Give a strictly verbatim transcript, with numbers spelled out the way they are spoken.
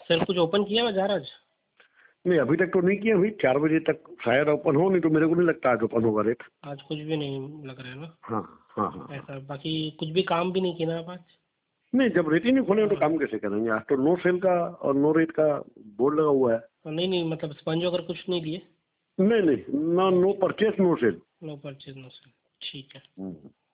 Sir कुछ open किया बाजार आज? नहीं अभी तक तो नहीं किया, अभी चार बजे तक शायद ओपन हो, नहीं तो मेरे को नहीं लगता आज ओपन होगा रेट। आज कुछ भी नहीं लग रहा है ना? हाँ हाँ हाँ हाँ। ऐसा बाकी कुछ भी काम भी नहीं किया ना आप आज? नहीं जब रेट ही नहीं खोले तो काम कैसे करेंगे, आज तो नो सेल का और नो रेट का बोर्ड लगा हुआ है। नहीं नहीं मतलब स्पंज वगैरह कुछ नहीं लिए? नहीं नहीं, ना no purchase no sale. No purchase no sale, ठीक है।